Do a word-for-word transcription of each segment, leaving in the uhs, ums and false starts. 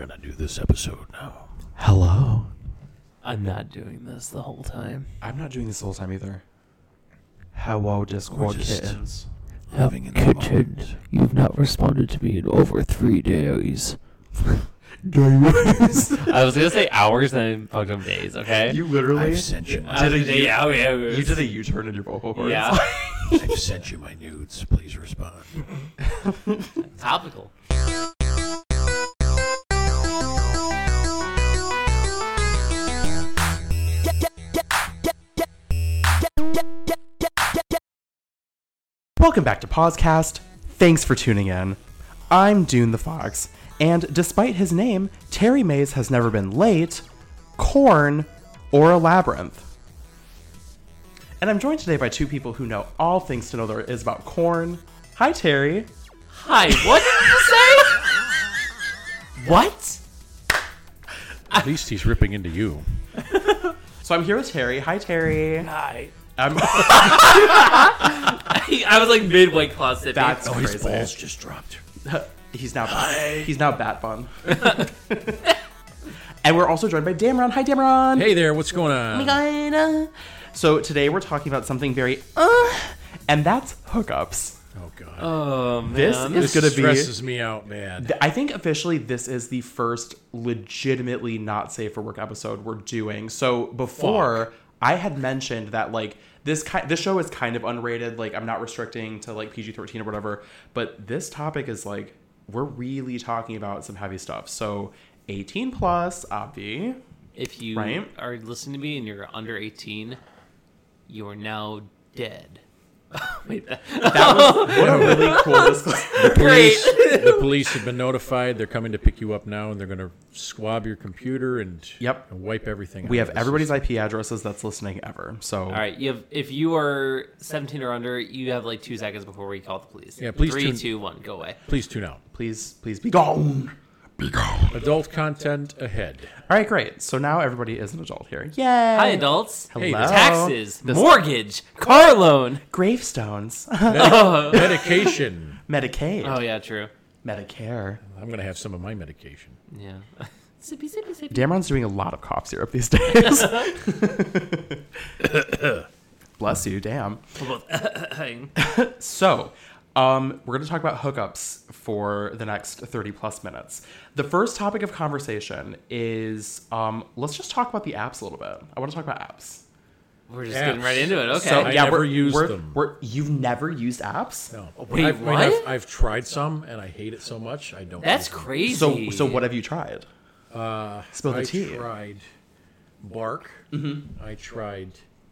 gonna do this episode now. Hello. I'm not doing this the whole time. I'm not doing this the whole time either. Hello, Discord just kittens. Living in the Kitchen, moment. you've not responded to me in over three days. Days. I was gonna say hours and I fucked up days. Okay. You literally I've sent you my, I was did a gonna say U- hours. you did a U-turn in your vocal cords. Yeah. I've sent you my nudes. Please respond. Topical. Welcome back to Pausecast. Thanks for tuning in. I'm Dune the Fox, and despite his name, Terry Mays has never been late, corn, or a labyrinth. And I'm joined today by two people who know all things to know there is about corn. Hi, Terry. Hi. What did you say? What? At least he's ripping into you. So I'm here with Terry. Hi, Terry. Hi. I'm I was like midway claw sipping. That's Oh, his crazy. balls just dropped. He's now Hi. he's now Bat Bun. And we're also joined by Dameron. Hi, Dameron. Hey there, what's going on? Gina. So today we're talking about something very uh, and that's hookups. Oh god. Oh man. This is this gonna be. stresses me out, man. th- I think officially this is the first legitimately not safe for work episode we're doing. So before Fuck. I had mentioned that like this ki- this show is kind of unrated. Like I'm not restricting to like P G thirteen or whatever, but this topic is like we're really talking about some heavy stuff. So eighteen plus, obvi. If you Right? are listening to me and you're under eighteen, you are now dead. Wait, that, That was what a really cool disclaimer. Police, the police have been notified. They're coming to pick you up now, and they're going to swab your computer and, Yep. and wipe everything. We out have of the everybody's system. I P addresses that's listening ever. So all right, you have if you are seventeen or under, you have like two seconds before we call the police. Yeah, please Three, tune- two, one, go away. Please tune out. please, please be gone. Be gone. Adult content ahead. All right, great. So now everybody is an adult here. Yay. Hi, adults. Hello. Hey, Taxes, This- mortgage, car loan. Gravestones. Medi- medication. Medicaid. Oh yeah, true. Medicare. I'm going to have some of my medication. Yeah. Sippy, sippy, sippy. Dameron's doing a lot of cough syrup these days. Bless you, damn. So, um, we're going to talk about hookups for the next thirty plus minutes. The first topic of conversation is um, let's just talk about the apps a little bit. I want to talk about apps. We're just Apps. getting right into it. Okay. So, I yeah, never we're, used we're, them. We're, you've never used apps? No. Wait, I've, I mean, what? I've, I've tried some, and I hate it so much. I don't. That's use them. crazy. So, so what have you tried? Uh, Spill the I tea. tried Bark. Mm-hmm. I tried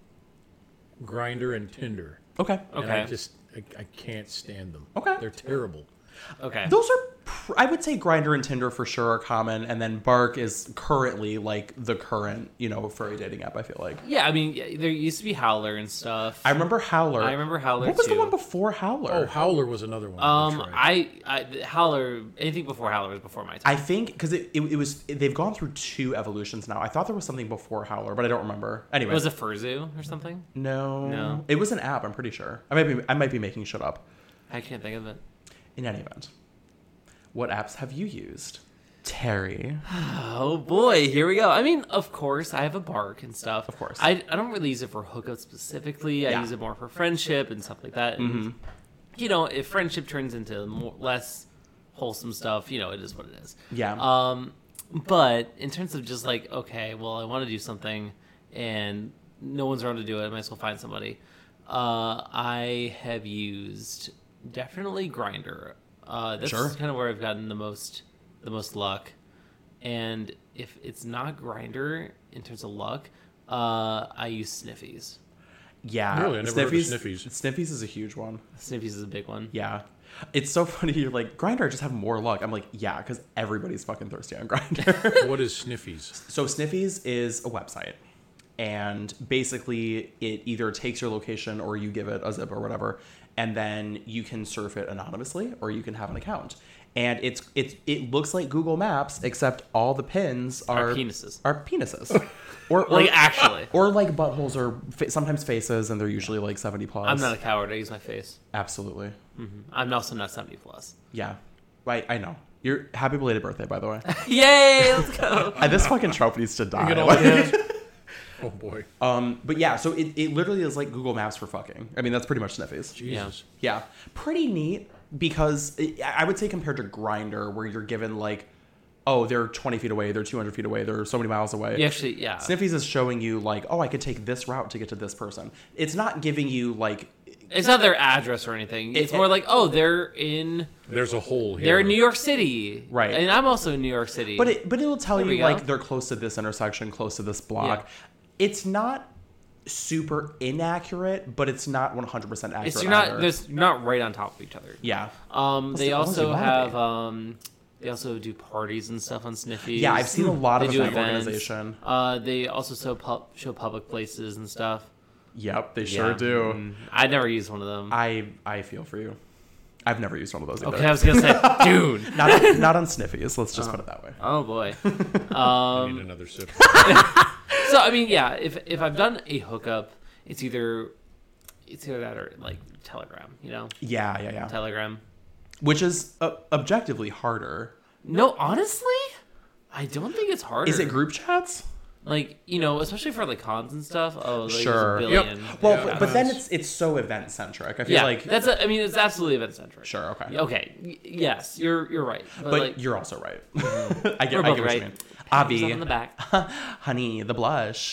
Grinder and Tinder. Okay. And I Okay. just I, I can't stand them. Okay. They're terrible. Okay. Those are, pr- I would say Grindr and Tinder for sure are common, and then Bark is currently like the current, you know, furry dating app, I feel like. Yeah, I mean, yeah, there used to be Howler and stuff. I remember Howler. I remember Howler What was too. the one before Howler? Oh, Howler was another one. Um, I tried. I, I Howler, anything before Howler was before my time. I think, because it, it, it was, they've gone through two evolutions now. I thought there was something before Howler, but I don't remember. Anyway. Was it Furzu or something? No. No. It was an app, I'm pretty sure. I might be, I might be making shit up. I can't think of it. In any event. What apps have you used? Terry. Oh boy, here we go. I mean, of course, I have a Bark and stuff. Of course. I, I don't really use it for hookup specifically. I Yeah. use it more for friendship and stuff like that. And, Mm-hmm. you know, if friendship turns into more, less wholesome stuff, you know, it is what it is. Yeah. Um, but in terms of just like, okay, well, I want to do something and no one's around to do it. I might as well find somebody. Uh, I have used definitely Grinder. Uh, that's Sure. kind of where I've gotten the most, the most luck. And if it's not Grinder in terms of luck, uh, I use Sniffies. Yeah. Really? I never heard of Sniffies. Sniffies is a huge one. Sniffies is a big one. Yeah. It's so funny. You're like, Grindr, I just have more luck. I'm like, yeah, because everybody's fucking thirsty on Grindr. What is Sniffies? So Sniffies is a website. And basically, it either takes your location or you give it a zip or whatever. And then you can surf it anonymously or you can have an account. And it's it's it looks like Google Maps, except all the pins are, Are penises. Are penises. Or, or, Like, actually. or like buttholes or fa- sometimes faces, and they're usually like seventy plus. I'm not a coward. I use my face. Absolutely. I'm also not seventy plus. Yeah. Right. I know. You're happy belated birthday, by the way. Yay! Let's go. Uh, this fucking trope needs to die. Get all Like- that. Oh boy. um, but yeah, so it, it literally is like Google Maps for fucking. I mean, that's pretty much Sniffies. Jesus. Yeah, pretty neat because it, I would say compared to Grindr, where you're given like, oh, they're twenty feet away, they're two hundred feet away, they're so many miles away. You actually, yeah. Sniffies is showing you like, oh, I could take this route to get to this person. It's not giving you like, It's not their address or anything. It's It- more like, oh, they're in There's a hole here. they're in New York City, Right. And I'm also in New York City. but it but it'll tell There we you go. like they're close to this intersection, close to this block. Yeah. It's not super inaccurate, but it's not one hundred percent accurate. it's you're not either. there's you're not right on top of each other. Yeah. Um, Plus, they as long as you also wanna have be. um, they also do parties and stuff on Sniffies. Yeah, I've seen a lot They of do event events. organization. Uh, they also show pub- show public places and stuff. Yep, they sure Yeah. do. Mm, I never used one of them. I I feel for you. I've never used one of those either. okay, I was gonna say, dude. not not on Sniffies. Let's just put it that way. Oh boy. I Um, need another sip. so I mean, yeah. If if I've done a hookup, it's either it's either that or like Telegram. You know, Yeah, yeah, yeah. Telegram. Which is uh, objectively harder. No, honestly, I don't think it's harder. Is it group chats? Like, you know, especially for like cons and stuff. Oh, like, Sure. There's a Yep. billion. Well, Yeah, but, but then that's- it's it's so event centric. I feel Yeah, like that's. A, I mean, it's absolutely event centric. sure, okay. Okay. y- Yes, you're you're right. But, But like, you're also right. I get, we're I get both what you right. mean. Pat yourself Abby, on the back. honey, the blush.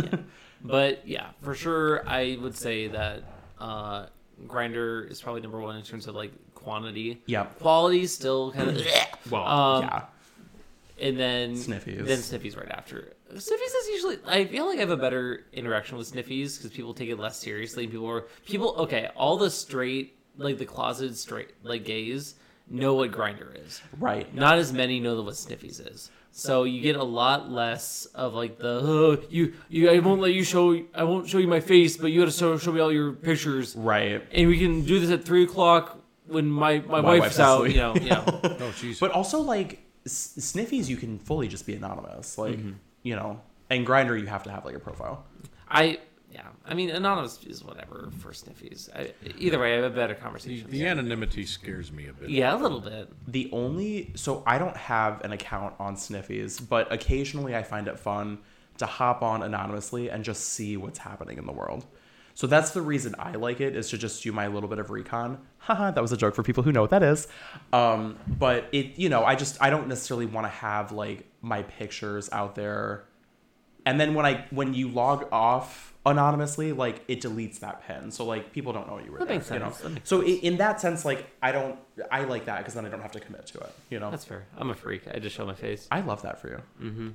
But yeah, for sure, I would say that uh, Grindr is probably number one in terms of like quantity. Yep. Quality still kind of. Well, Um, yeah. And then Sniffies. Then Sniffies right after. Sniffies is usually. I feel like I have a better interaction with Sniffies because people take it less seriously. People are people. Okay, all the straight, like the closeted straight, like gays, know what Grindr is. Right. Not as many know what Sniffies is. So you get a lot less of like the oh, you you I won't let you show I won't show you my face, but you got to show show me all your pictures, Right. and we can do this at three o'clock when my my, My wife's, wife's out. asleep. You know, you know. Oh, jeez. But also, like, s- Sniffies, you can fully just be anonymous. Like, Mm-hmm. you know, and Grindr, you have to have, like, a profile. I yeah, I mean anonymous is whatever for Sniffies. I, either way, I have a better The, conversation. the anonymity scares me a bit. Yeah, a little bit. The only... So, I don't have an account on Sniffies, but occasionally I find it fun to hop on anonymously and just see what's happening in the world. So that's the reason I like it, is to just do my little bit of recon. Haha, that was a joke for people who know what that is. Um, but it, you know, I just, I don't necessarily want to have, like, my pictures out there. And then when I, when you log off anonymously, like, it deletes that pin. So, like, people don't know you were That there. makes You know? sense. That makes So i- in that sense, like, I don't, I like that because then I don't have to commit to it, you know? That's fair. I'm a freak. I just show my face. I love that for you. Mm-hmm.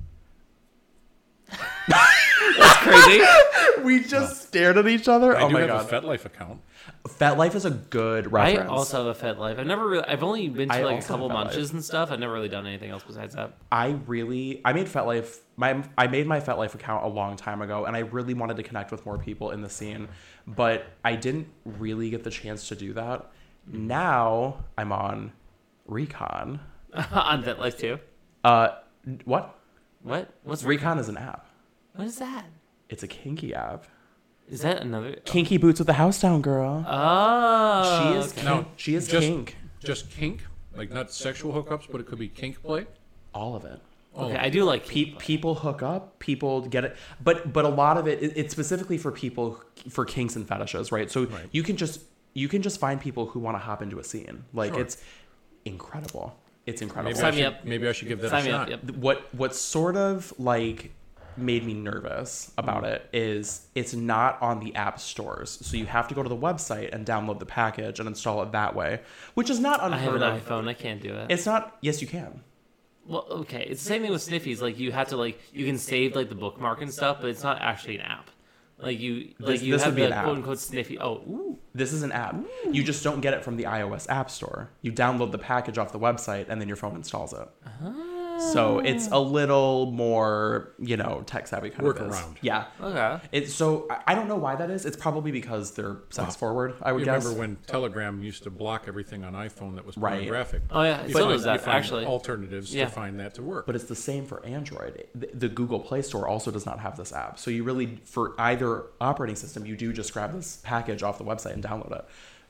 That's crazy. We just stared at each other. I Oh do my have god. a FetLife account. FetLife is a good I reference. also have a FetLife. I've never really. I've only been to I like a also couple have FetLife. munches and stuff. I've never really done anything else besides that. I really, I made FetLife, my, I made my FetLife account a long time ago, and I really wanted to connect with more people in the scene, but I didn't really get the chance to do that. Now I'm on Recon. On FetLife too. Uh, what? What? What's Recon is an app. What is that? It's a kinky app. Is that another? Kinky boots with the house down, girl. Oh, she is. okay. Kink. No, she is just- kink. Just kink? Like not sexual hookups, but it could be kink play? All of it. Okay, I do like Pe- people. people hook up, people get it, but but a lot of it, it it's specifically for people for kinks and fetishes, right? So Right. you can just you can just find people who want to hop into a scene. Like Sure. it's incredible. It's incredible. Maybe I, Sign me should, up. maybe I should give that Sign a me shot. up. Yep. What what sort of like made me nervous about Mm. it is it's not on the app stores, so you have to go to the website and download the package and install it that way, which is not I have unheard an of. iPhone. I can't do it. It's not. Yes, you can. Well, okay. It's the same thing with Sniffies. Like you have to like you can save like the bookmark and stuff, but it's not actually an app. Like you like This- you this have would be the an app. quote unquote Sniffy. Oh, ooh. This is an app. You just don't get it from the iOS App Store. You download the package off the website, and then your phone installs it. So it's a little more, you know, tech savvy kind of is. Workaround. Yeah. Okay. It's so I- I don't know why that is. It's probably because they're sex forward. I would You guess. remember when Telegram used to block everything on iPhone that was Right. pornographic? Oh yeah, it You still find- does that you find actually. alternatives Yeah. to find that to work. But it's the same for Android. The, the Google Play Store also does not have this app. So you really, for either operating system, you do just grab this package off the website and download it.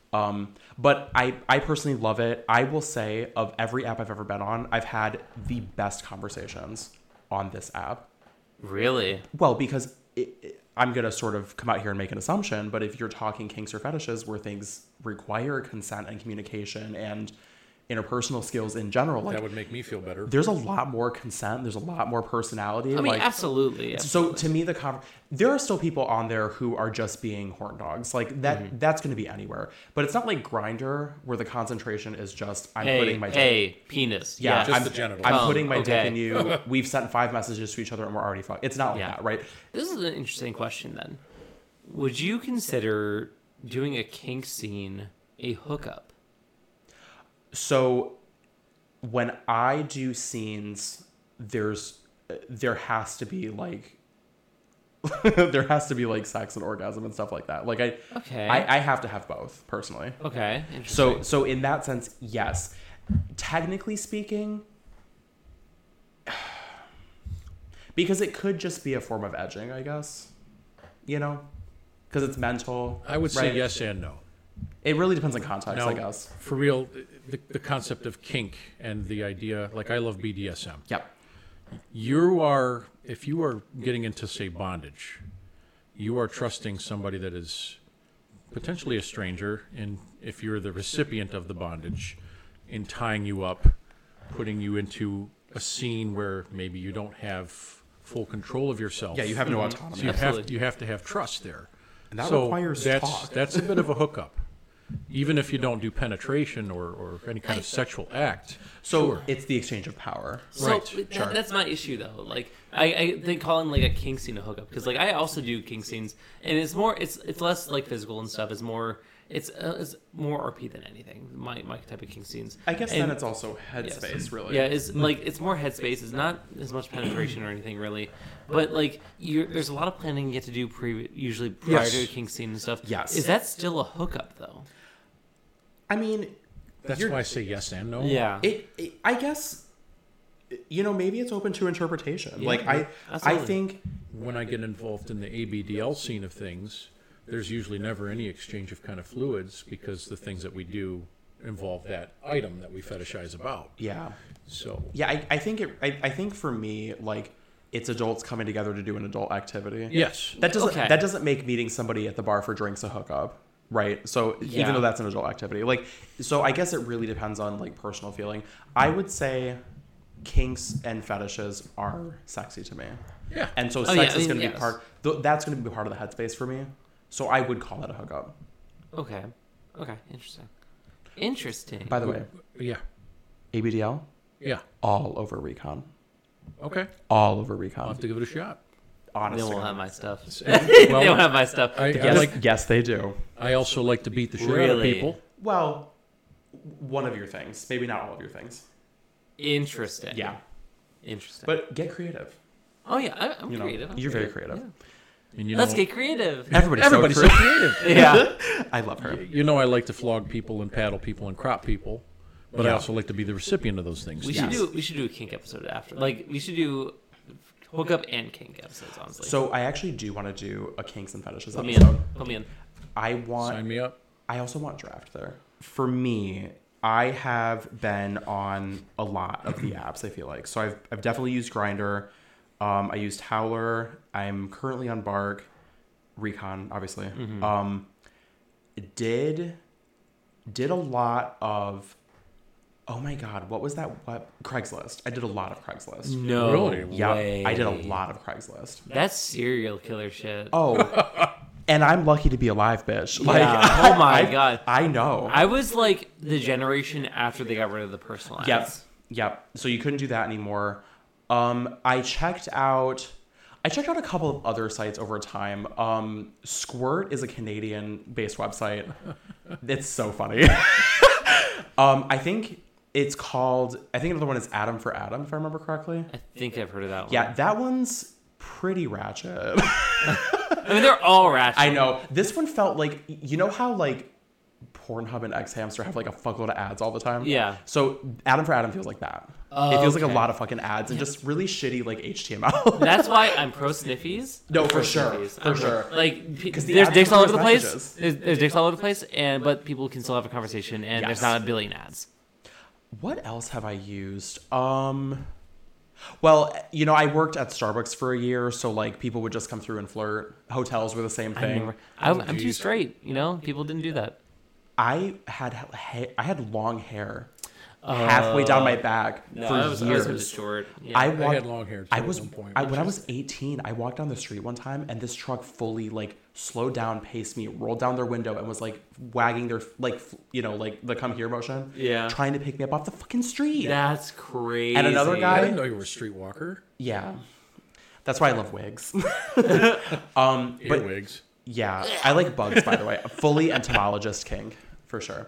Um, but I, I personally love it. I will say, of every app I've ever been on, I've had the best conversations on this app. Really? Well, because it, it, I'm going to sort of come out here and make an assumption, but if you're talking kinks or fetishes where things require consent and communication and interpersonal skills in general, like That would make me feel better. there's a lot more consent. There's a lot more personality. I mean, like, absolutely, So absolutely. to me, the con- there are still people on there who are just being horn dogs. Like that, Mm-hmm. that's going to be anywhere. But it's not like Grindr where the concentration is just I'm hey, putting my dick. hey, penis. Yeah, Yeah. Just I'm, the genitals. I'm Um, putting my okay. dick in you. We've sent five messages to each other and we're already fucked. It's not like Yeah. that, right? This is an interesting question then. Would you consider doing a kink scene a hookup? So when I do scenes, there's there has to be like there has to be like sex and orgasm and stuff like that. Like I, Okay. I, I have to have both personally. Okay. Interesting. So so in that sense, yes. Technically speaking, because it could just be a form of edging, I guess. You know, because it's mental. I would say right? yes and no. It really depends on context, Now, I guess. for real, the, the concept of kink and the idea, like I love B D S M. Yep. You are, if you are getting into, say, bondage, you are trusting somebody that is potentially a stranger, and if you're the recipient of the bondage, in tying you up, putting you into a scene where maybe you don't have full control of yourself. Yeah, you have no autonomy. So you Absolutely. have you have to have trust there. And that so requires that's, talk. That's a bit of a hookup, even if you don't do penetration or, or any kind of sexual act. So sure. it's the exchange of power. So Right, that, sure. that's my issue though. Like I, I think calling like a kink scene a hookup because like I also do kink scenes and it's more it's it's less like physical and stuff. It's more it's uh, it's more R P than anything. My my type of kink scenes. I guess And- then it's also Yes. headspace, really. Yeah, it's like it's more headspace. It's not as much penetration or anything really, but like you there's a lot of planning you get to do pre usually prior Yes. to a kink scene and stuff. Yes. Is that still a hookup though? I mean, That's you're- why I say yes and no. Yeah. it, it. I guess, you know, maybe it's open to interpretation. Yeah, like I, I absolutely. think. When I get involved in the A B D L scene of things, there's usually never any exchange of kind of fluids because the things that we do involve that item that we fetishize about. Yeah. So Yeah, I, I think it. I, I think for me, like, it's adults coming together to do an adult activity. yes, That doesn't. Okay. That doesn't make meeting somebody at the bar for drinks a hookup, right? So Yeah. even though that's an adult activity, like, so I guess it really depends on like personal feeling. I would say, kinks and fetishes are sexy to me. yeah. And so Oh, sex yeah, I is mean, going to yes. be part. Th- that's going to be part of the headspace for me. So I would call it a hookup. Okay. Okay. Interesting. Interesting. By the way, yeah, A B D L yeah. all over Recon, Okay, all over I'll Recon. have to give it a shot. they Honestly, won't have my stuff. Well, they won't have my stuff. I, I yes, like. yes, they do. I also like to beat the shit out of Really? people. Well, one of your things, maybe not all of your things. Interesting. Yeah, Interesting. but get creative. oh yeah, I, I'm You know, creative. I'm you're very creative. Yeah. And you Let's know, get creative. Everybody's, everybody's so so creative. creative. yeah. I love her. You know, I like to flog people and paddle people and crop people, but I Yeah. also like to be the recipient of those things. We too. should Yes. do we should do a kink episode after. Like we should do hookup and kink episodes. Honestly. So I actually do want to do a kinks and fetishes put me episode. in. Put me in. I want. Sign me up. I also want draft there. For me, I have been on a lot of the apps, I feel like. So I've, I've definitely used Grindr. Um, I used Howler. I'm currently on Bark. Recon, obviously. Mm-hmm. Um, did did a lot of... Oh my God, what was that? What Craigslist. I did a lot of Craigslist. No Really? Yeah, way. I did a lot of Craigslist. That's serial killer shit. Oh, and I'm lucky to be alive, bitch. Like, Yeah. Oh my I- God. I know. I was like the generation after they got rid of the personal ads. Yep. Yep. So you couldn't do that anymore. Um, I checked out I checked out a couple of other sites over time. Um, Squirt is a Canadian-based website. It's so funny. um, I think it's called I think another one is Adam for Adam, if I remember correctly. I think I've heard of that one. Yeah, that one's pretty ratchet. I mean, they're all ratchet. I know. This one felt like, you know how like Pornhub and X Hamster have like a fuckload of ads all the time? Yeah. So Adam for Adam feels like that. Oh, It feels like a okay. lot of fucking ads and just really shitty like H T M L. That's why I'm pro sniffies. No, I'm for pro sure, sniffies. for I'm sure. pro- Like, p- 'Cause the there's ads dicks come all through over the as place. messages. There's, there's dicks all over the place, and but people can still have a conversation, and Yes. there's not a billion ads. What else have I used? Um, well, you know, I worked at Starbucks for a year, so like people would just come through and flirt. Hotels were the same I thing. never, I'm, I'm too geez. straight. You know, people didn't do that. I had ha- I had long hair halfway down my back for I was, I was years. just short. Yeah. I I walked, had long hair too I at was one point. I, when I was eighteen, I walked down the street one time and this truck fully like slowed down, paced me, rolled down their window and was like wagging their like f- you know like the come here motion, Yeah. trying to pick me up off the fucking street. That's crazy. And another I guy- didn't know you were a streetwalker. Yeah, that's why I love wigs. um, but Earwigs. yeah, I like bugs by the way. Fully entomologist king for sure.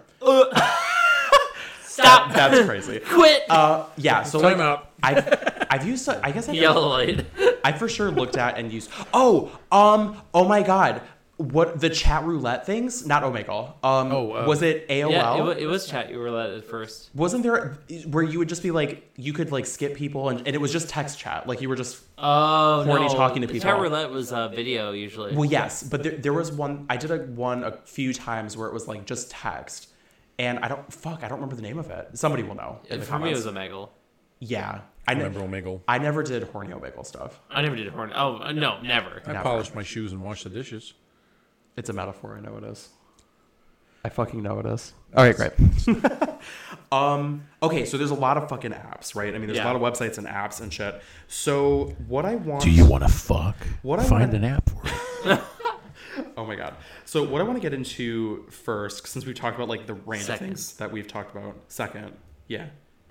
Stop. That's crazy. Quit. Uh, yeah, so Time like out. I've I've used I guess I've Yellow light. I for sure looked at and used. Oh, um, oh my God, what the chat roulette things? Not Omegle. Um, Oh, uh, was it A O L? Yeah, it, wa- it was chat. You were let at first. Wasn't there where you would just be like you could like skip people and, and it was just text chat, like you were just. Oh, Horny no. talking to The people. Chat roulette was uh, video usually. Well, yes, but there, there was one. I did a one a few times where it was like just text, and I don't fuck. I don't remember the name of it. Somebody will know in the For me, it comments. was Omegle. Yeah, I I ne- remember Omegle. I never did horny Omegle stuff. I never did horn. Oh uh, no, never. I Never. polished my shoes and washed the dishes. It's a metaphor. I know it is. I fucking know it is. All right, great. um, okay, so there's a lot of fucking apps, right? I mean, there's Yeah. a lot of websites and apps and shit. So what I want... want to fuck? What I Find wanna- an app for it. Oh my God. So what I want to get into first, since we've talked about like the random Second. things that we've talked about, second, yeah,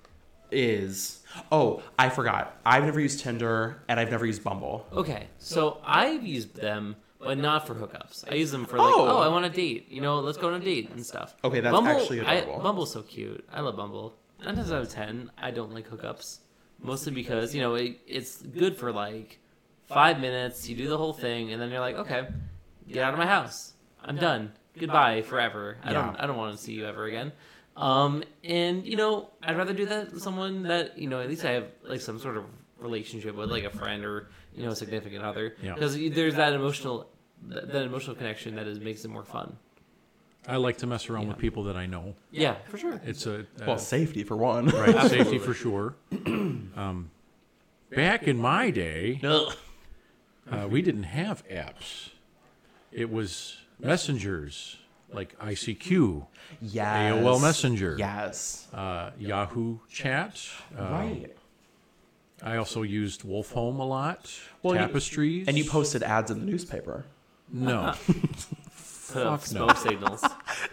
is... Oh, I forgot. I've never used Tinder and I've never used Bumble. Okay, so I've used them, but not for hookups. I use them for like, Oh. oh, I want a date. You know, let's go on a date and stuff. Okay, that's Bumble, actually I, adorable. Bumble's so cute. I love Bumble. Nine times out of ten, I don't like hookups. Mostly because, you know, it, it's good for like five minutes. You do the whole thing, and then you're like, okay, get out of my house. I'm done. Goodbye forever. I don't. Yeah. I don't want to see you ever again. Um, and you know, I'd rather do that with someone that you know at least I have like some sort of relationship with, like a friend or you know a significant other. Yeah. Because there's that emotional, that, that emotional connection that is makes it more fun. I like to mess around with people that I know. Yeah, for sure. It's a uh, Well, safety for one. right safety for sure. um, back in my day, Ugh. uh, we didn't have apps. It was messengers like I C Q, Yes. A O L Messenger, Yes. uh, Yahoo Chat. Uh, Right. I also used Wolfhome a lot. Well, you- Tapestries. And you posted ads in the newspaper. No. Put up Fuck no. smoke signals.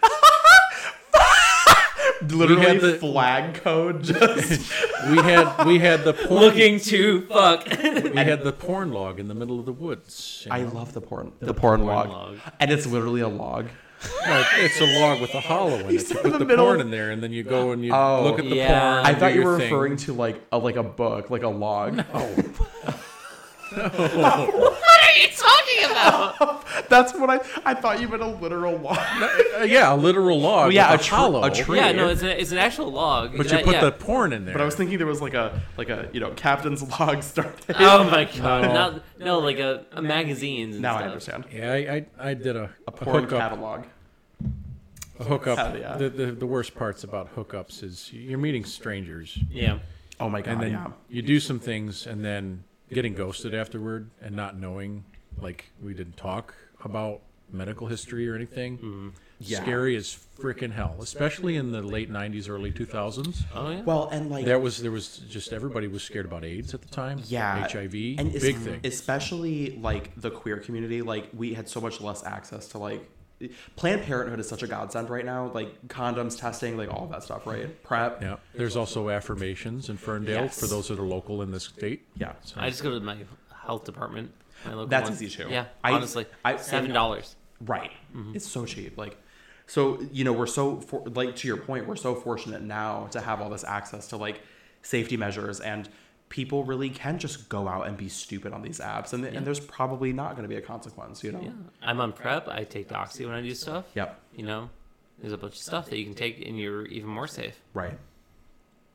Literally had the- flag code. Just we had we had the porn Looking to fuck. we had the porn log in the middle of the woods. you I know? love the porn. The, porn, log. log. And it's literally a log. No, it's a log with a hollow in it. You said put the the, middle- porn in there, and then you go and you Oh. look at the Yeah. porn. I and thought do you your were thing. referring to like a like a book, like a log. What are you talking about? That's what I I thought you meant a literal log. Uh, yeah, a literal log. Well, yeah, with a a tr- hollow. a tree. Yeah, no, it's, a, it's an actual log. But you That- put yeah. the porn in there. But I was thinking there was like a like a you know captain's log started. Oh my god! No. Not, no, like a, a magazines. And Now stuff. I understand. yeah, I, I I did a, A porn hookup. catalog. A hookup. Hell yeah. The, the the worst parts about hookups is you're meeting strangers, Yeah. Oh my god, and then yeah. you do some things, and then getting ghosted afterward, and not knowing, like we didn't talk about medical history or anything. Mm-hmm. Yeah. Scary as freaking hell, especially in the late nineties, early two thousands. Oh yeah. Well, and like There was there was just everybody was scared about AIDS at the time. yeah, H I V, and es- big thing. especially like the queer community. Like we had so much less access to like Planned Parenthood is such a godsend right now. Like condoms, testing, like all of that stuff, right? Prep. Yeah, there's also affirmations in Ferndale Yes. for those that are local in this state. Yeah. So, I just go to my health department. My local That's one. easy too. Yeah. I- honestly, I- seven dollars. Right. It's so cheap. Like, so, you know, we're so, for, like, to your point, we're so fortunate now to have all this access to, like, safety measures. And people really can just go out and be stupid on these apps. And, and there's probably not going to be a consequence, you know? Yeah. I'm on prep. I take Doxy when I do stuff. Yep. You know, there's a bunch of stuff that you can take, and you're even more safe. Right.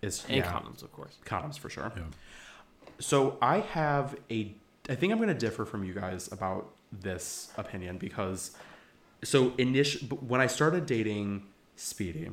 is And yeah, condoms, of course. condoms for sure. Yeah. So I have a, I think I'm going to differ from you guys about this opinion because, so initially, when I started dating Speedy,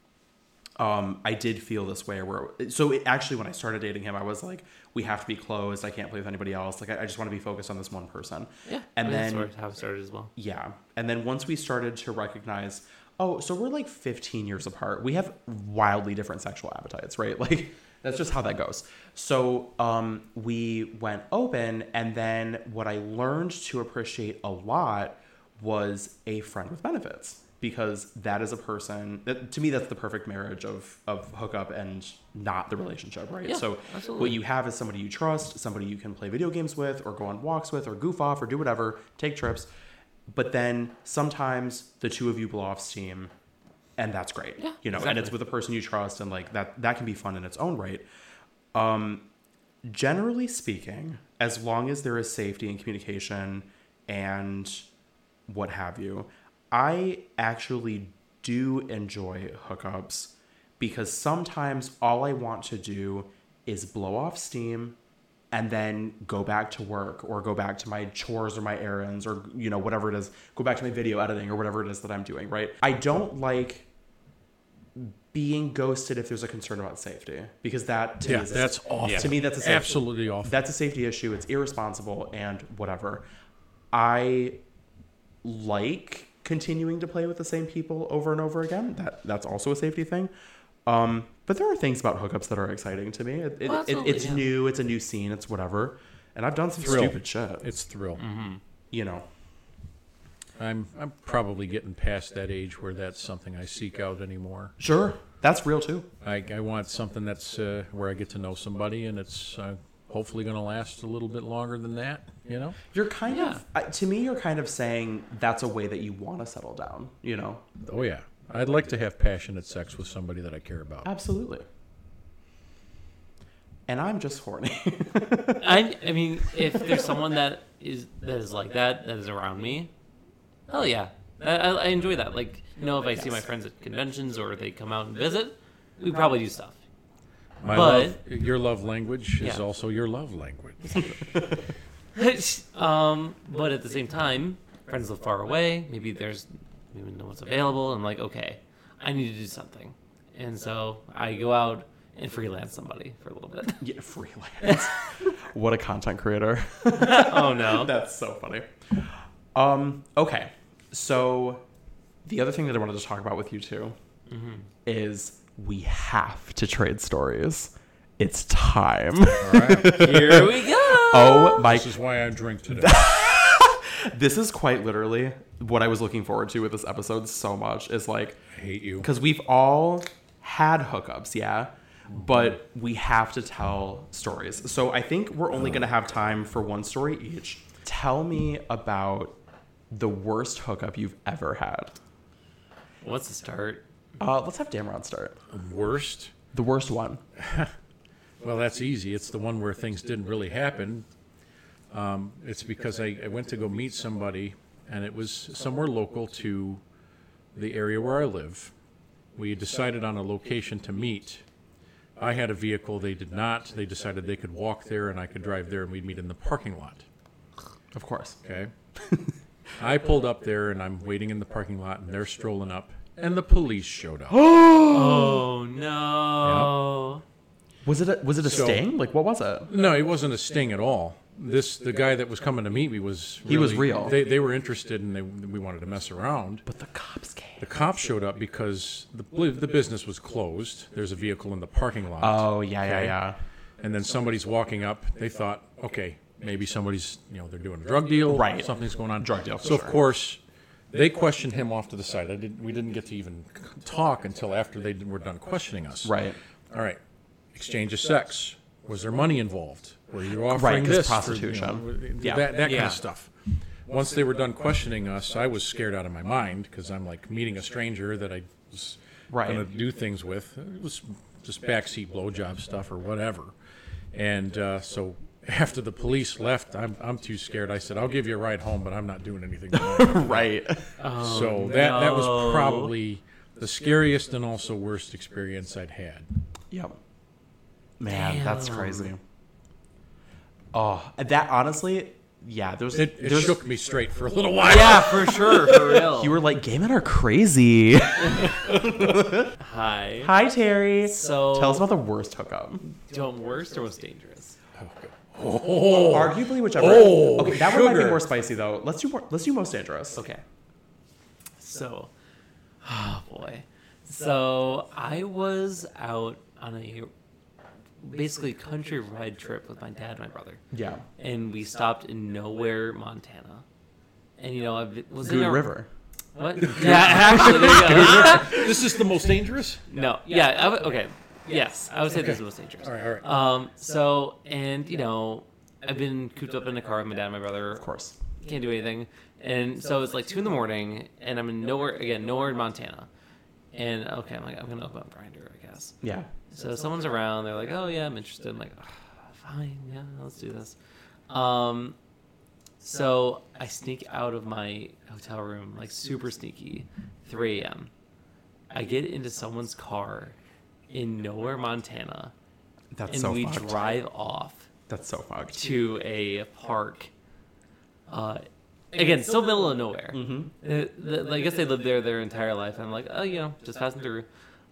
um, I did feel this way where, so it, actually when I started dating him, I was like, we have to be closed. I can't play with anybody else. Like, I, I just want to be focused on this one person. Yeah. And I mean, then, that's how it started as well. yeah. And then once we started to recognize, oh, so we're like fifteen years apart. We have wildly different sexual appetites, right? Like, that's just how that goes. So um, we went open, and then what I learned to appreciate a lot was a friend with benefits, because that is a person that, to me, that's the perfect marriage of of hookup and not the relationship, right? Yeah, so absolutely. what you have is somebody you trust, somebody you can play video games with, or go on walks with, or goof off, or do whatever, take trips. But then sometimes the two of you blow off steam, and that's great. Yeah, you know, exactly. and it's with a person you trust, and like that that can be fun in its own right. Um, generally speaking, as long as there is safety and communication and what have you, I actually do enjoy hookups because sometimes all I want to do is blow off steam and then go back to work or go back to my chores or my errands or, you know, whatever it is, go back to my video editing or whatever it is that I'm doing, right? I don't like being ghosted if there's a concern about safety, because that to Yeah, me is that's a, awful. to me that's a safety, Absolutely awful. that's a safety issue. It's irresponsible and whatever. I like continuing to play with the same people over and over again. That that's also a safety thing. Um, but there are things about hookups that are exciting to me. It, it, Well, it, absolutely, it's yeah. new. It's a new scene. It's whatever. And I've done some Thrill. stupid shit. It's thrill. You know. I'm I'm probably getting past that age where that's something I seek out anymore. Sure. That's real too. I, I want something that's uh, where I get to know somebody, and it's uh, hopefully going to last a little bit longer than that. You know? You're kind Yeah. of, uh, to me, you're kind of saying that's a way that you want to settle down, you know? Oh yeah. I'd like to have passionate sex with somebody that I care about. Absolutely. And I'm just horny. I, I mean, if there's someone that is that is like that, that is around me, hell yeah. I, I I enjoy that. Like, you know, if I see my friends at conventions or they come out and visit, we probably do stuff. My But- love, your love language is Yeah. also your love language. um, but at the same time, friends live far away. Maybe there's maybe no one's available. I'm like, okay, I need to do something, and so I go out and freelance somebody for a little bit. Yeah, freelance. What a content creator. Oh no, That's so funny. Um, okay. So the other thing that I wanted to talk about with you too is we have to trade stories. It's time. All right. here we go. Oh my, This is why I drink today. this is quite literally what I was looking forward to with this episode so much is like, I hate you. because we've all had hookups, yeah, but we have to tell stories. So I think we're only going to have time for one story each. Tell me about the worst hookup you've ever had. What's the start? Uh, let's have Damron start. Worst? The worst one. Well, that's easy. It's the one where things didn't really happen. Um, it's because I, I went to go meet somebody, and it was somewhere local to the area where I live. We decided on a location to meet. I had a vehicle. They did not. They decided they could walk there, and I could drive there, and we'd meet in the parking lot. Of course. Okay. I pulled up there, and I'm waiting in the parking lot, and they're strolling up, and the police showed up. Oh no. Was it a, was it a So- sting? Like, what was it? No, it wasn't a sting at all. This the guy that was coming to meet me was He was really- real. They they were interested, and they we wanted to mess around. But the cops came. The cops showed up because the the business was closed. There's a vehicle in the parking lot. Oh, yeah, yeah, Okay. yeah. And then somebody's walking up. They thought, okay, maybe somebody's, you know, they're doing a drug deal. Right. Something's going on. Drug deal, for So, sure. of course, they questioned him off to the side. I didn't, we didn't get to even talk until after they were done questioning us. Right. All right. Exchange of sex. Was there money involved? Were you offering 'cause this? for, prostitution. you know, Yeah. That, that kind Yeah. of stuff. Once they were done questioning us, I was scared out of my mind because I'm like meeting a stranger that I was Right. going to do things with. It was just backseat blowjob stuff or whatever. And uh, so after the police left, I'm, I'm too scared. I said, I'll give you a ride home, but I'm not doing anything tonight. Right. Oh, So that, that was no. probably the scariest and also worst experience I'd had. Yep. Man, Damn. that's crazy. Oh, that honestly, yeah. There's It, it there's, shook me straight for a little while. Yeah, for sure, for real. You were like, gay men are crazy. Hi. Hi, Terry. So Tell us about the worst hookup. don't worst or most dangerous? Oh, Arguably, whichever. Oh, okay, that one might be sugar. more spicy though. Let's do more, let's do most dangerous. Okay. So, oh boy. So I was out on a basically country ride trip with my dad and my brother, Yeah. and we stopped in Nowhere, Montana. And you know, I was in Good a River. What? Yeah, actually, there you go. this is the most dangerous? No, yeah, I w- okay, yes, I would say this is the most dangerous. All right, all right. Um, so, and you know, I've been cooped up in a car with my dad and my brother. Of course. Can't do anything. And so it's like two in the morning, and I'm in nowhere again, nowhere in Montana. And okay, I'm like, I'm gonna open up Grindr, I guess. Yeah. So someone's around. They're like, oh yeah, I'm interested. I'm like, oh, fine, yeah, let's do this. Um, so I sneak out of my hotel room, like super sneaky, three a.m. I get into someone's car in Nowhere, Montana, That's and so we fucked. drive off That's so fucked. to a park. Uh, again, still middle of nowhere. Mm-hmm. Uh, the, I guess they lived there their entire life. I'm like, oh, you know, just passing through.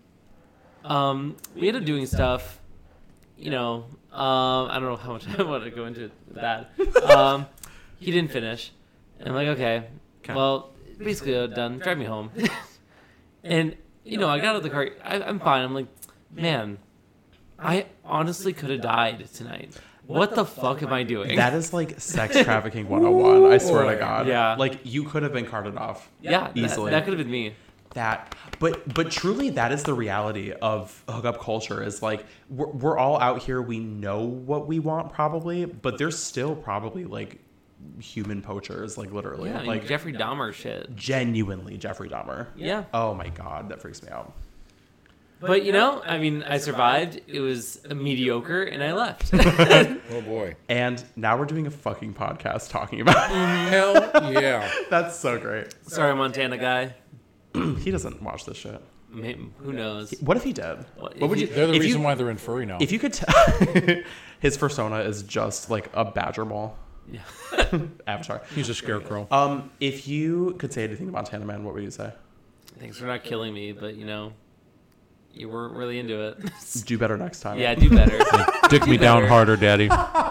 Um, we ended up doing stuff. You know, um, I don't know how much I want to go into that. Um, he didn't finish. And I'm like, okay, Okay. well, basically uh, done. Drive me home. And you know, I got out of the car. I, I'm fine. I'm like, man, I honestly could have died tonight. What the fuck am I doing? That is like sex trafficking one oh one. I swear to God. Yeah. Like you could have been carted off. yeah, that- easily. That, could have been me. That, but but truly, that is the reality of hookup culture. Is like we're we're all out here. We know what we want probably, but there's still probably like human poachers, like literally, Yeah, I mean, like Jeffrey Dahmer shit. genuinely Jeffrey Dahmer. Yeah. Oh my God, that freaks me out. But you know, I mean, I survived. It was mediocre, and I left. Oh, boy. And now we're doing a fucking podcast talking about. Hell yeah. That's so great. Sorry, Montana guy. He doesn't watch this shit. Maybe, who knows? What if he did? What, What would if you? They're the if reason you, why they're in furry now. If you could tell, his persona is just like a badger mole. Yeah. Avatar. He's a scarecrow. Um, if you could say anything to Montana Man, what would you say? Thanks for not killing me, but you know, you weren't really into it. Do better next time. Yeah, do better. Dick me Do down better. harder, Daddy.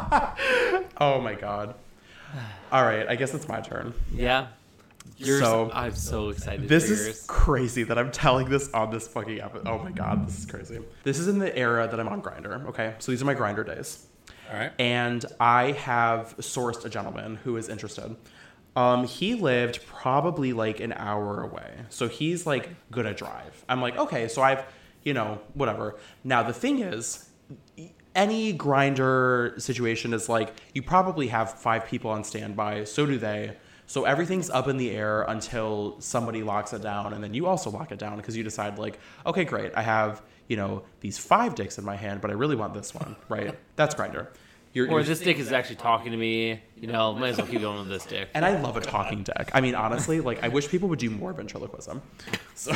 Oh my God. All right, I guess it's my turn. Yeah. Yours, So- I'm so excited This for is yours. crazy that I'm telling this on this fucking episode. Oh my God, this is crazy. This is in the era that I'm on Grindr. Okay, so these are my Grindr days. All right. And I have sourced a gentleman who is interested. Um, he lived probably like an hour away. So he's like gonna drive. I'm like, okay, so I've, you know, whatever. Now the thing is, any Grindr situation is like, you probably have five people on standby, so do they. So everything's up in the air until somebody locks it down, and then you also lock it down because you decide like, okay, great, I have, you know, these five dicks in my hand, but I really want this one, right? That's Grindr. You're, Or you're- this dick is actually talking to me. You know, might as well keep going with this dick. and I love a talking dick. I mean, honestly, like I wish people would do more ventriloquism. So,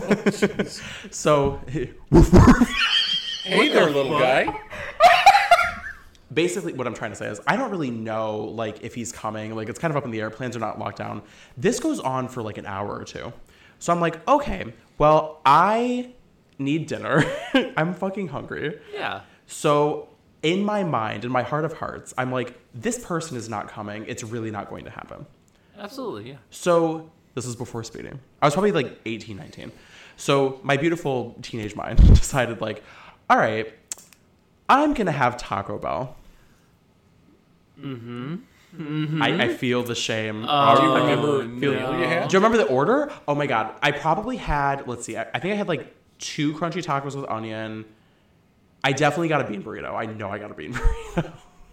so Hey there, little guy. basically what I'm trying to say is I don't really know like if he's coming. Like it's kind of up in the air. Plans are not locked down. This goes on for like an hour or two. So I'm like, okay, well, I need dinner. I'm fucking hungry. Yeah. So in my mind, in my heart of hearts, I'm like, this person is not coming. It's really not going to happen. Absolutely, yeah. So this is before speeding. I was probably like eighteen, nineteen. So my beautiful teenage mind decided like, all right, I'm going to have Taco Bell. Mm-hmm. mm-hmm. I, I feel the shame. Oh, Do you remember no. the meal you had? Do you remember the order? Oh my God. I probably had, let's see, I, I think I had like two crunchy tacos with onion. I definitely got a bean burrito. I know I got a bean burrito.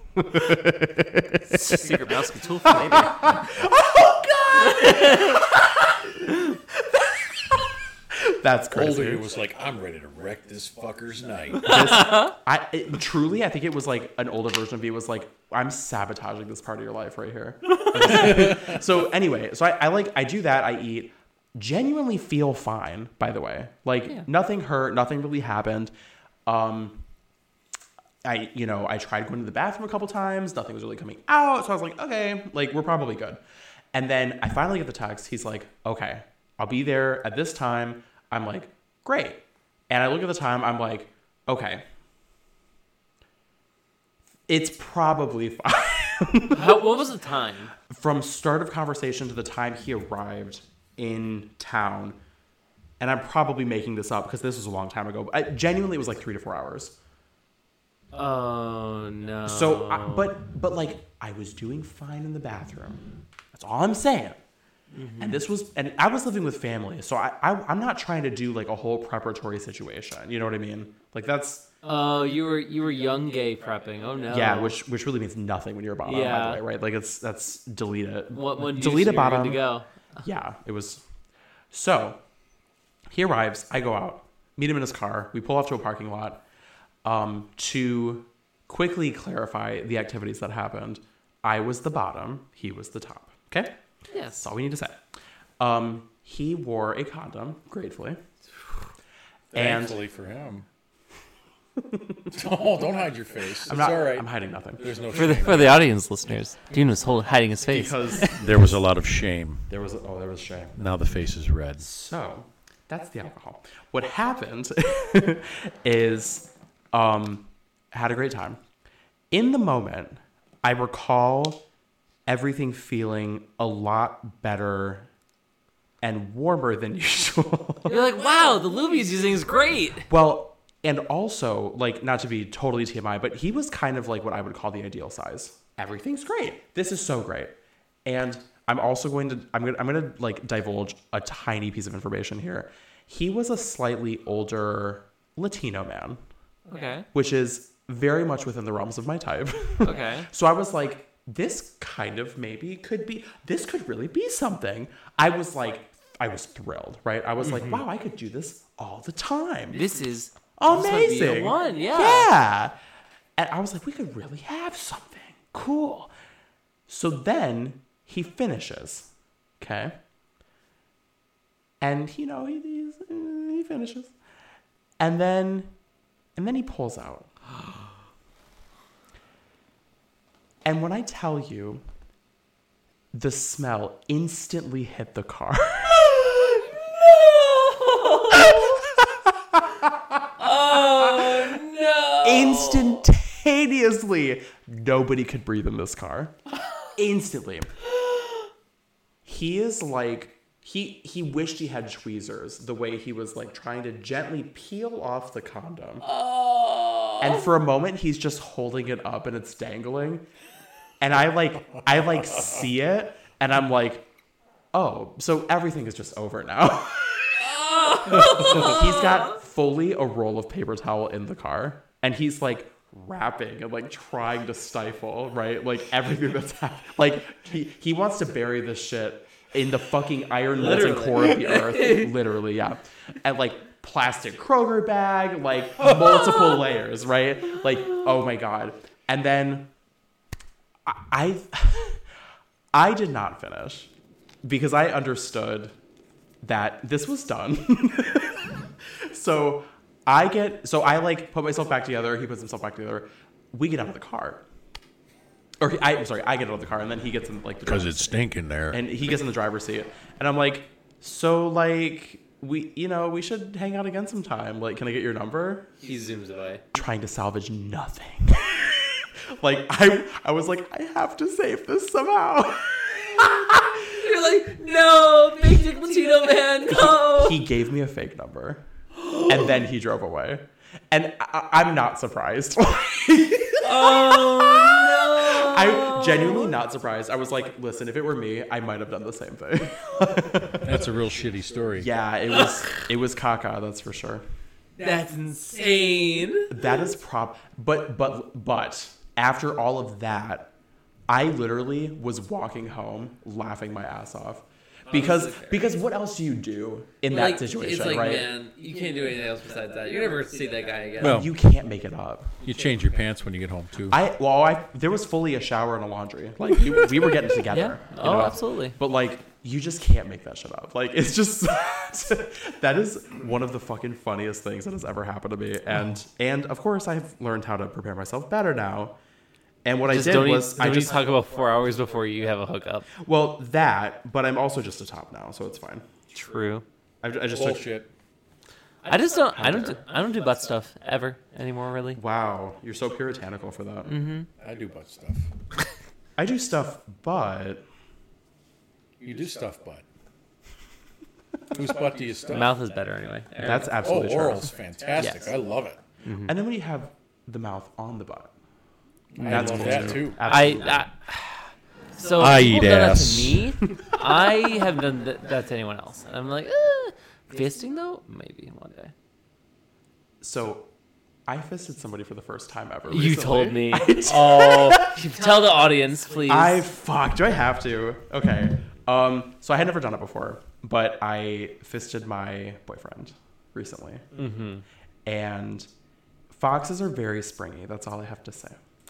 Secret mouse tool for later. That's Older, crazy. he was like, I'm ready to wreck this fucker's night. This, I it, truly, I think it was like an older version of me was like, I'm sabotaging this part of your life right here. So anyway, so I, I like I do that. I eat. Genuinely feel fine. By the way, like Yeah. nothing hurt. Nothing really happened. Um, I, you know, I tried going to the bathroom a couple times. Nothing was really coming out. So I was like, okay, like we're probably good. And then I finally get the text. He's like, okay, I'll be there at this time. I'm like, great. And I look at the time. I'm like, okay, it's probably fine. How, what was the time? From start of conversation to the time he arrived in town. And I'm probably making this up because this was a long time ago. I, genuinely, it was like three to four hours. Oh no. So, I, but but like I was doing fine in the bathroom. That's all I'm saying. Mm-hmm. And this was, and I was living with family, so I, I I'm not trying to do like a whole preparatory situation. You know what I mean? Like that's. Oh, you were you were young gay prepping. Oh no. Yeah, which which really means nothing when you're a bottom. Yeah. By the way, right? Like it's that's delete it. What when delete a bottom. To go. Yeah, it was. So he arrives. I go out, meet him in his car. We pull off to a parking lot. Um, to quickly clarify the activities that happened, I was the bottom, he was the top. Okay? Yes. That's all we need to say. Um, he wore a condom, gratefully. Thankfully and, for him. Oh, don't hide your face. I'm it's not, all right. I'm hiding nothing. There's no For the shame. for the audience listeners, Dean was hold, hiding his face. Because There was a lot of shame. there was, oh, there was shame. Now the face is red. So, that's the alcohol. What happened is... Um, had a great time. In the moment, I recall everything feeling a lot better and warmer than usual. You're like, wow, the lube he's using is great. Well, and also, like, not to be totally T M I, but he was kind of like what I would call the ideal size. Everything's great. This is so great. And I'm also going to, I'm going to, I'm going to like divulge a tiny piece of information here. He was a slightly older Latino man. Okay. Which is very much within the realms of my type. Okay. So I was like, this kind of maybe could be, this could really be something. I was like, I was thrilled, right? I was Mm-hmm. like, wow, I could do this all the time. This is this might be Amazing. the one, yeah. Yeah. And I was like, we could really have something. Cool. So then he finishes. Okay. And, you know, he, he's, he finishes. And then... And then he pulls out. And when I tell you, the smell instantly hit the car. Oh no! Instantaneously, nobody could breathe in this car. Instantly. He is like, he he wished he had tweezers, the way he was like trying to gently peel off the condom. Oh. And for a moment, he's just holding it up and it's dangling. And I like, I like see it and I'm like, oh, so everything is just over now. He's got fully a roll of paper towel in the car and he's like rapping and like trying to stifle, right? Like everything that's happening. Like he, he wants to bury this shit in the fucking iron molten core of the earth. Literally, yeah. And like plastic Kroger bag, like multiple layers, right? Like, oh my God. And then I, I, I did not finish because I understood that this was done. So I get, so I like put myself back together. He puts himself back together. We get out of the car. Or he, I, I'm sorry, I get out of the car and then he gets in like the Because driver's it's stinking there. and he gets in the driver's seat and I'm like, so like we, you know, we should hang out again sometime. Like, can I get your number? He zooms away. Trying to salvage nothing. Like I, I was like, I have to save this somehow. You're like, no, big dick Latino man, no. He gave me a fake number and then he drove away. And I, I'm not surprised. Oh no! I'm genuinely not surprised. I was like, listen, if it were me, I might have done the same thing. That's a real shitty story. Yeah, it was it was caca, that's for sure. That's insane. That is prop but but but after all of that, I literally was walking home laughing my ass off. Because because what else do you do in that Like, situation, it's like, right? man, you can't do anything else besides that. You're never gonna see that guy again. Well, You can't make it up. you change your pants when you get home, too. I well, I there was fully a shower and a laundry. Like we, we were getting together. yeah. you Oh, know? absolutely. But like You just can't make that shit up. Like, it's just that is one of the fucking funniest things that has ever happened to me. And and of course, I've learned how to prepare myself better now. And what Just I did don't was eat, I don't just eat talk about four hours before you have a hookup. well that, but I'm also just a top now, so it's fine. True. I, I just took, Bullshit. I just don't. I don't. Do, I don't do butt stuff ever anymore. Really. wow, you're so puritanical for that. Mm-hmm. I do butt stuff. I do stuff, but You do stuff butt. Whose butt do you stuff? Mouth is better anyway. There that's we go. Oh, absolutely true. oral's fantastic. Yes. I love it. And then when you have the mouth on the butt, I that's love cool that too. I, Absolutely. I so I people eat have done ass. that to me. I have done th- that to anyone else. And I'm like, eh, fisting though, maybe one day. So, I fisted somebody for the first time ever. You recently. told me. Oh, tell the audience, please. I fuck. Do I have to? Okay. Um. So I had never done it before, but I fisted my boyfriend recently, Mm-hmm. and foxes are very springy. That's all I have to say.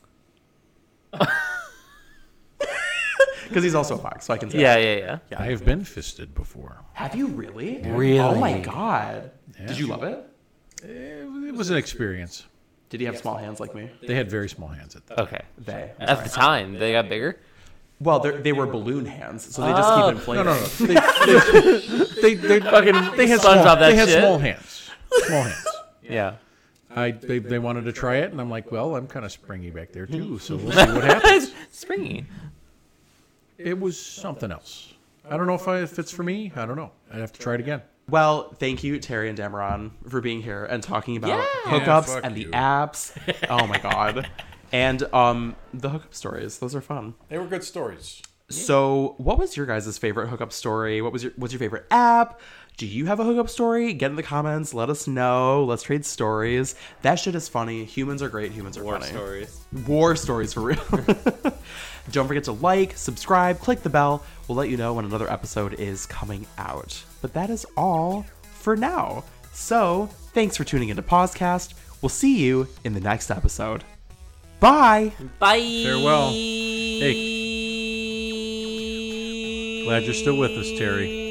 Because he's also a fox, so I can say. Yeah, yeah, yeah. Yeah. I have been fisted before. Have you really? Really? Oh my god. Yeah. Did you love it? It it was an experience. Did he have small hands like me? They had very small hands at the Okay. They. At the time, they got bigger. Well, they're- they were balloon hands, so they just Oh. keep inflating. No, no, no. They, they, they, Fucking they had, SpongeBob small, that they had shit. small hands. Small hands. Yeah. I they, they wanted to try it, and I'm like, well, I'm kind of springy back there too, so we'll see what happens. Springy. It was something else. I don't know if, I, if it's for me. I don't know. I'd have to try it again. Well, thank you, Terry and Dameron, for being here and talking about Yeah. hookups Yeah, fuck and you. the apps. Oh my god. And um the hookup stories. Those are fun. They were good stories. So what was your guys' favorite hookup story? What was your what's your favorite app? Do you have a hookup story? Get in the comments. Let us know. Let's trade stories. That shit is funny. Humans are great. Humans are War funny. stories. War stories for real. Don't forget to like, subscribe, click the bell. We'll let you know when another episode is coming out. But that is all for now. So, thanks for tuning into Pausecast. We'll see you in the next episode. Bye! Bye. Farewell. Glad you're still with us, Terry.